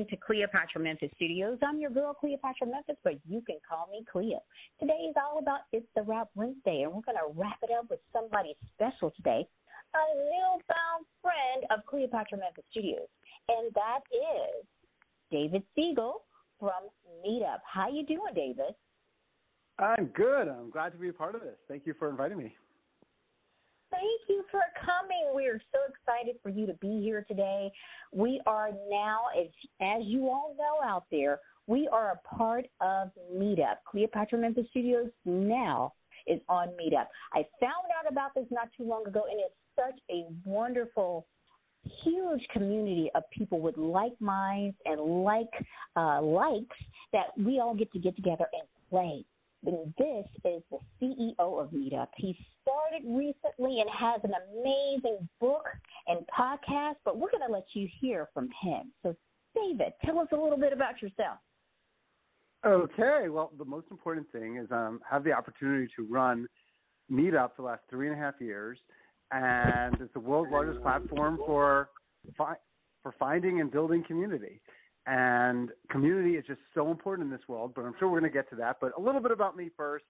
listening to Cleopatra Memphis Studios. I'm your girl, Cleopatra Memphis, but you can call me Cleo. Today is all about It's the Wrap Wednesday, and we're going to wrap it up with somebody special today, a newfound friend of Cleopatra Memphis Studios, and that is David Siegel from Meetup. How you doing, David? I'm good. I'm glad to be a part of this. Thank you for inviting me. Thank you for coming. We're so excited for you to be here today. We are now, as you all know out there, we are a part of Meetup. Cleopatra Memphis Studios now is on Meetup. I found out about this not too long ago, and it's such a wonderful, huge community of people with like minds and likes that we all get together and play. And this is the CEO of Meetup. He started recently and has an amazing book and podcast, but we're going to let you hear from him. So, David, tell us a little bit about yourself. Okay. Well, the most important thing is have the opportunity to run Meetup for the last 3.5 years, and it's the world's largest platform for finding and building community. And community is just so important in this world, but I'm sure we're going to get to that. But a little bit about me first.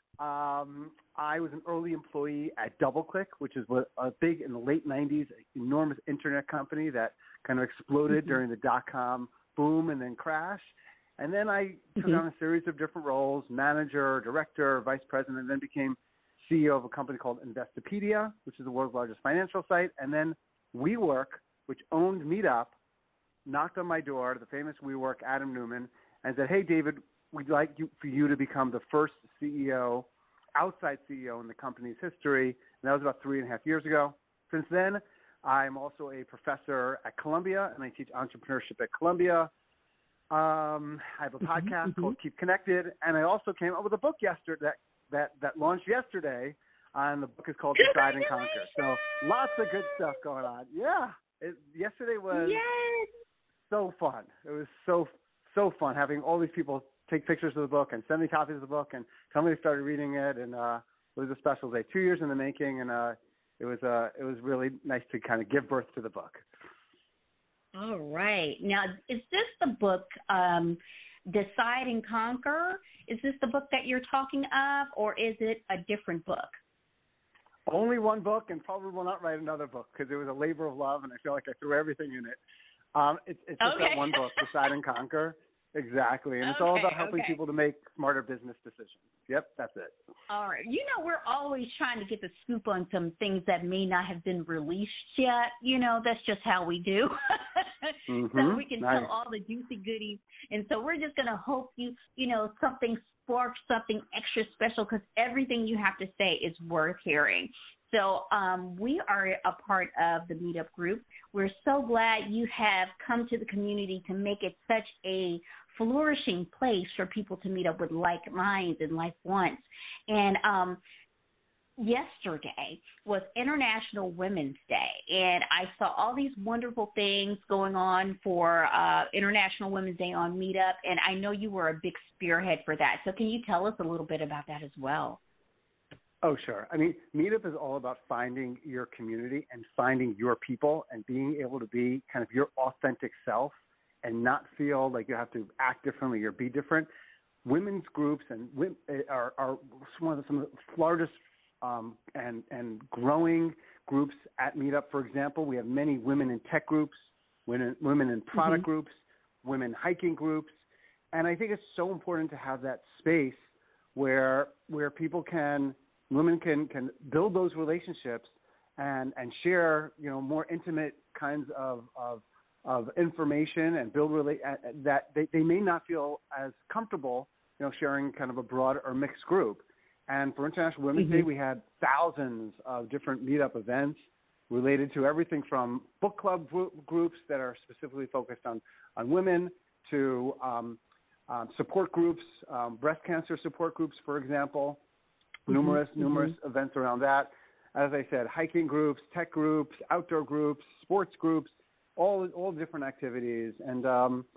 I was an early employee at DoubleClick, which is a big, in the late 90s, enormous internet company that kind of exploded during the dot-com boom and then crash. And then I took on a series of different roles, manager, director, vice president, and then became CEO of a company called Investopedia, which is the world's largest financial site. And then WeWork, which owned Meetup, knocked on my door, the famous WeWork, Adam Neumann, and said, "Hey, David, we'd like for you to become the first CEO, outside CEO in the company's history." And that was about 3.5 years ago. Since then, I'm also a professor at Columbia, and I teach entrepreneurship at Columbia. I have a podcast called Keep Connected, and I also came up with a book yesterday that launched yesterday, and the book is called Decide and Conquer. So lots of good stuff going on. Yeah, yesterday was so fun. It was so fun having all these people take pictures of the book and send me copies of the book and tell me they started reading it. And it was a special day, 2 years in the making, and it was really nice to kind of give birth to the book. All right. Now, is this the book, Decide and Conquer? Is this the book that you're talking of, or is it a different book? Only one book, and probably will not write another book because it was a labor of love, and I feel like I threw everything in it. It's just that one book, Decide and Conquer. Exactly. And it's all about helping people to make smarter business decisions. Yep, that's it. All right. You know, we're always trying to get the scoop on some things that may not have been released yet. You know, that's just how we do. So we can tell all the juicy goodies. And so we're just going to hope something sparks something extra special, because everything you have to say is worth hearing. So we are a part of the Meetup group. We're so glad you have come to the community to make it such a flourishing place for people to meet up with like minds and like wants. And yesterday was International Women's Day, and I saw all these wonderful things going on for International Women's Day on Meetup, and I know you were a big spearhead for that. So can you tell us a little bit about that as well? Oh, sure. I mean, Meetup is all about finding your community and finding your people and being able to be kind of your authentic self and not feel like you have to act differently or be different. Women's groups are some of the largest and growing groups at Meetup. For example, we have many women in tech groups, women in product groups, women hiking groups. And I think it's so important to have that space where women can build those relationships and share, more intimate kinds of information and build that they may not feel as comfortable, sharing kind of a broad or mixed group. And for International Women's Day, we had thousands of different Meetup events related to everything from book club groups that are specifically focused on women to support groups, breast cancer support groups, for example. Numerous events around that. As I said, hiking groups, tech groups, outdoor groups, sports groups, all different activities. And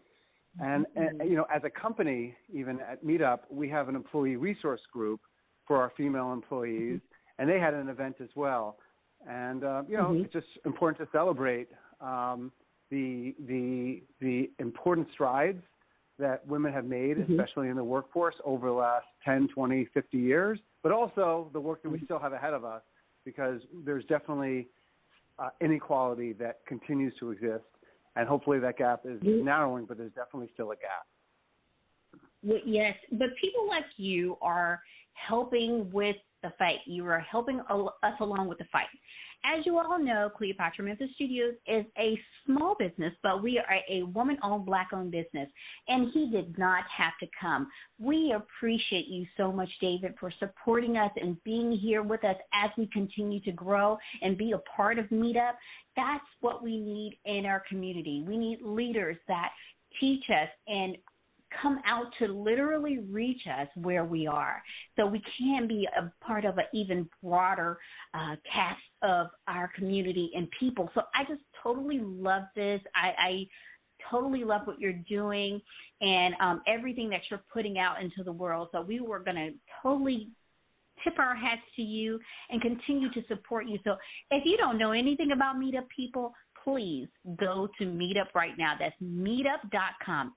as a company, even at Meetup, we have an employee resource group for our female employees, and they had an event as well. And it's just important to celebrate the important strides that women have made, especially in the workforce over the last 10, 20, 50 years, but also the work that we still have ahead of us, because there's definitely inequality that continues to exist. And hopefully that gap is narrowing, but there's definitely still a gap. Well, yes, but people like you are helping with the fight. You are helping us along with the fight. As you all know, Cleopatra Memphis Studios is a small business, but we are a woman-owned, Black-owned business, and he did not have to come. We appreciate you so much, David, for supporting us and being here with us as we continue to grow and be a part of Meetup. That's what we need in our community. We need leaders that teach us and come out to literally reach us where we are, so we can be a part of an even broader cast of our community and people. So I just totally love this. I totally love what you're doing and everything that you're putting out into the world. So we were going to totally tip our hats to you and continue to support you. So if you don't know anything about Meetup, people, please go to Meetup right now. That's meetup.com,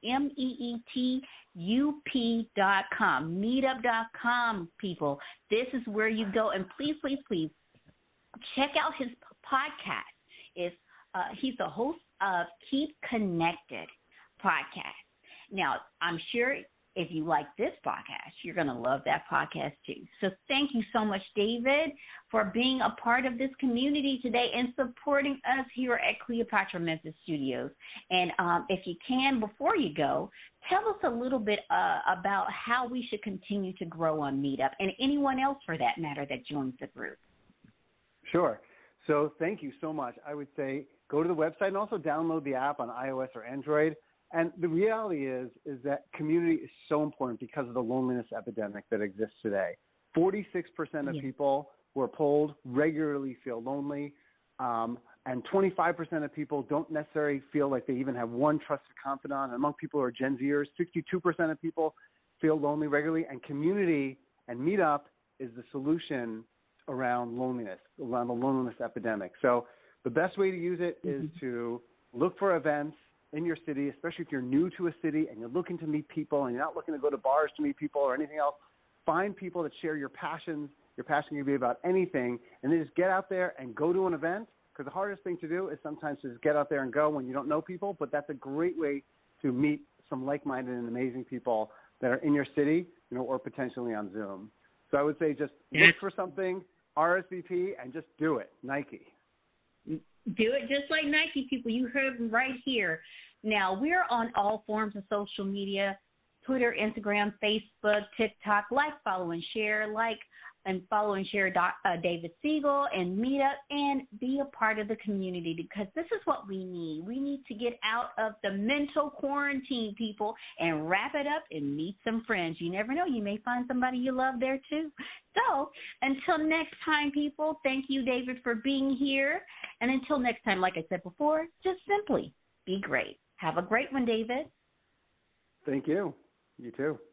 MEETUP.com, meetup.com, people. This is where you go. And please, please, please check out his podcast. He's the host of Keep Connected podcast. Now, I'm sure if you like this podcast, you're going to love that podcast too. So thank you so much, David, for being a part of this community today and supporting us here at Cleopatra Memphis Studios. And if you can, before you go, tell us a little bit about how we should continue to grow on Meetup, and anyone else for that matter that joins the group. Sure. So thank you so much. I would say go to the website and also download the app on iOS or Android. And the reality is that community is so important because of the loneliness epidemic that exists today. 46% of people who are polled regularly feel lonely, and 25% of people don't necessarily feel like they even have one trusted confidant. And among people who are Gen Zers, 62% of people feel lonely regularly, and community and Meetup is the solution around loneliness, around the loneliness epidemic. So the best way to use it is to look for events in your city, especially if you're new to a city and you're looking to meet people and you're not looking to go to bars to meet people or anything else. Find people that share your passions. Your passion can be about anything, and then just get out there and go to an event, because the hardest thing to do is sometimes just get out there and go when you don't know people, but that's a great way to meet some like-minded and amazing people that are in your city, or potentially on Zoom. So I would say just look for something, RSVP, and just do it. Nike. Do it just like Nike, people. You heard them right here. Now, we're on all forms of social media, Twitter, Instagram, Facebook, TikTok. Like, follow, and share. Follow and share David Siegel and Meetup, and be a part of the community, because this is what we need. We need to get out of the mental quarantine, people, and wrap it up and meet some friends. You never know. You may find somebody you love there, too. So until next time, people, thank you, David, for being here. And until next time, like I said before, just simply be great. Have a great one, David. Thank you. You too.